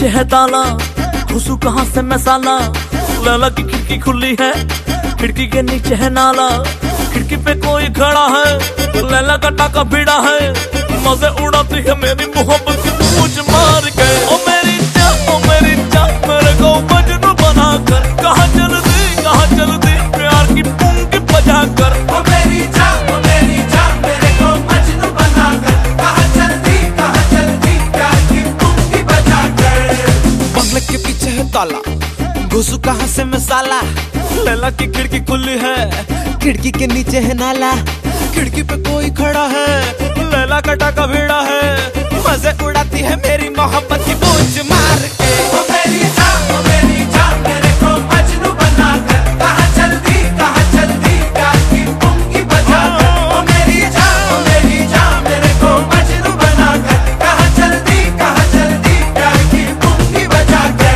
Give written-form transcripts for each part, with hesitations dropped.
नीचे है ताला, घुसू कहाँ से मैं साला। लैला की खिड़की खुली है, खिड़की के नीचे है नाला। खिड़की पे कोई खड़ा है, लैला का टाका भिड़ा है। मजे उड़ाती है मेरी मोहब्बत की पूछ मार के। ओ मेरी जान, ओ मेरी जान, मेरे को मजनू बना कर। कहाँ चल दी प्यार की पुंगी बजा कर। ओ मेरी जान, ओ मेरी जान, मेरे को मजनू बना कर। कहाँ चल दी प्यार की पुंगी बजा कर। बंगले के पीछे है ताला, घुसू कहाँ से मैं साला। लैला की खिड़की खुली है, खिड़की के नीचे है नाला। खिड़की पे कोई खड़ा है, लैला का टाका भिड़ा है। मजे उड़ाती है मेरी मोहब्बत की पूछ मार के। ओ मेरी जान, मेरे को मजनू बना कर। कहाँ चल दी प्यार की पुंगी बजा कर। ओ मेरी जान, मेरे को मजनू बना कर। कहाँ चल दी प्यार की पुंगी बजा कर।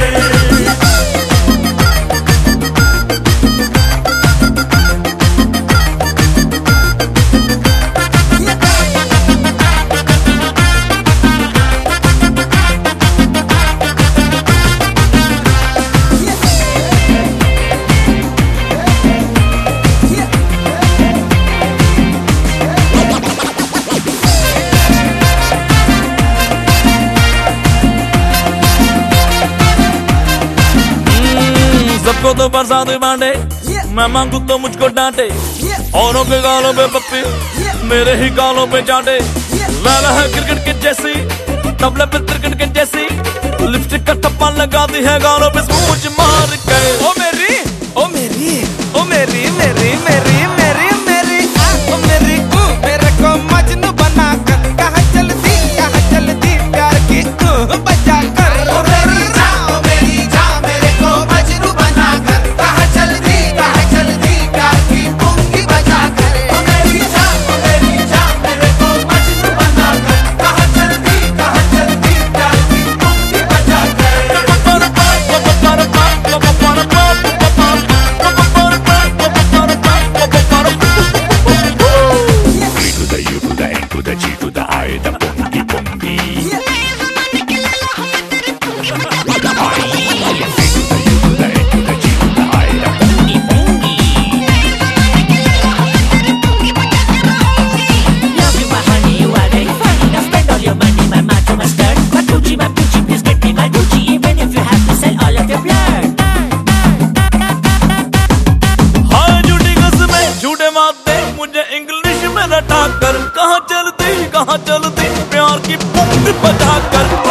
सबको तो बरसात बांटे, मैं मांगू तो मुझको डांटे। औरों के गालों पे पप्पी, मेरे ही गालों पे चाटे। लैला है क्रिकेट की जैसी, तबले पे क्रिकेट की जैसी। लिपस्टिक का टप्पा लगा दी है गालों पे स्पूच मार के। ओ मेरी, ओ मेरी, ओ मेरी, मेरी, मेरी, मेरी, मेरी, ओ मेरी, मेरे को मजनू बना कर। कहाँ चल दी प्यार की बजा कर। ओ मेरी जान, मेरे को मजनू बना कर। कहाँ चल दी प्यार की पुंगी बजा कर। ओ मेरी जान, मेरे को मजनू बना कर। कहाँ चल दी प्यार की पुंगी बजा B to the U to the N to the G to the I, the pungi pungi. B to the U to the N to the G to the I, the pungi pungi. Love you, my honey, you are very funny. Now spend all your money, my macho, my skirt. My Gucci, please get me my Gucci. Even if you have to sell all of your blood. हाँ झूठी कसमें, झूठे वादे, मुझे English में रटा कर। कहाँ चलती प्यार की पुंगी बजा कर।